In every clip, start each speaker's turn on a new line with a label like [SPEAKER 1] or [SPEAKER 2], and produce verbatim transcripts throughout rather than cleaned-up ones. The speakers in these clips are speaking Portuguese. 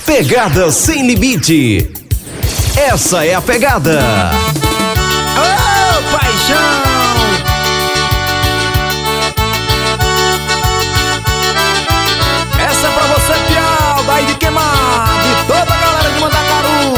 [SPEAKER 1] Pegada Sem Limite. Essa é a pegada.
[SPEAKER 2] Ô, paixão! Essa é pra você, Piau, daí de Queimado, e toda a galera de Mandacaru.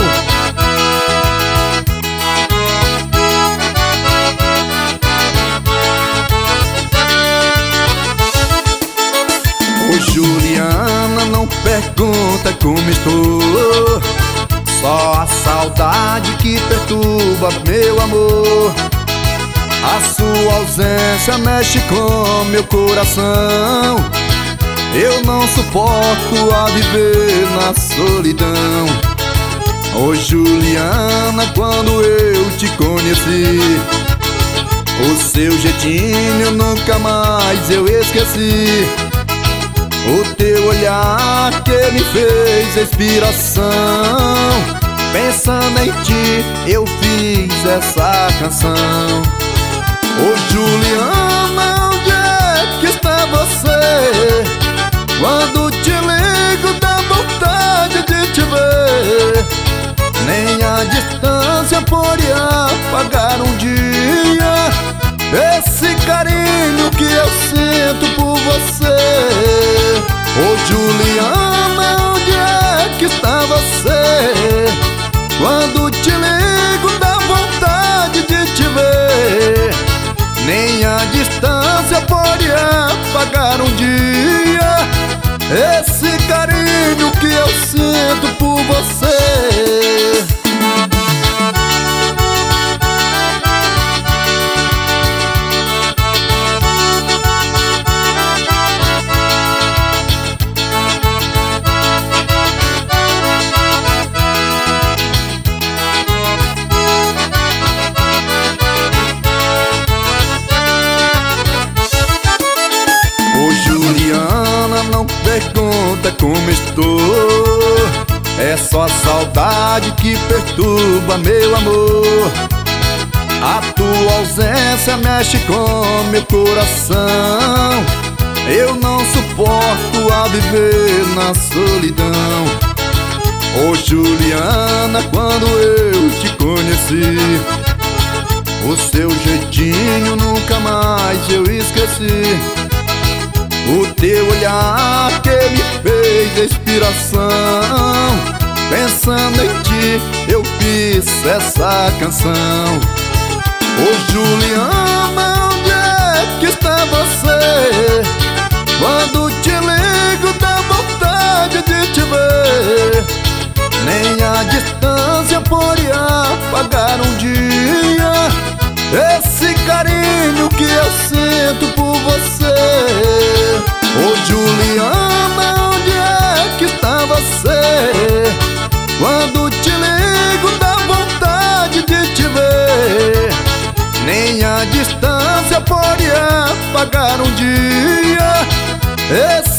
[SPEAKER 3] Ô Juliana, não pergunta como estou, só a saudade que perturba meu amor. A sua ausência mexe com meu coração. Eu não suporto a viver na solidão. Ô Juliana, quando eu te conheci, o seu jeitinho nunca mais eu esqueci. O teu olhar que me fez inspiração. Pensando em ti eu fiz essa canção. Ô Juliana, onde é que está você? Quando te ligo dá vontade de te ver. Nem a distância pode apagar um dia esse carinho que eu sinto por você. Ô Juliana, onde é que está você? Quando te ligo dá vontade de te ver. Nem a distância pode apagar um dia esse carinho que eu sinto por você. Juliana, não pergunta como estou, é só a saudade que perturba meu amor. A tua ausência mexe com meu coração. Eu não suporto a viver na solidão. Ô Juliana, quando eu te conheci, o seu jeitinho nunca mais eu esqueci. O teu olhar que me fez inspiração. Pensando em ti eu fiz essa canção. Ô Juliana, onde é que está você? Quando te ligo dá vontade de te ver. Nem a distância pode apagar um dia esse carinho que eu sinto por você. Ô Juliana, onde é que está você? Quando te ligo dá vontade de te ver. Nem a distância pode apagar um dia esse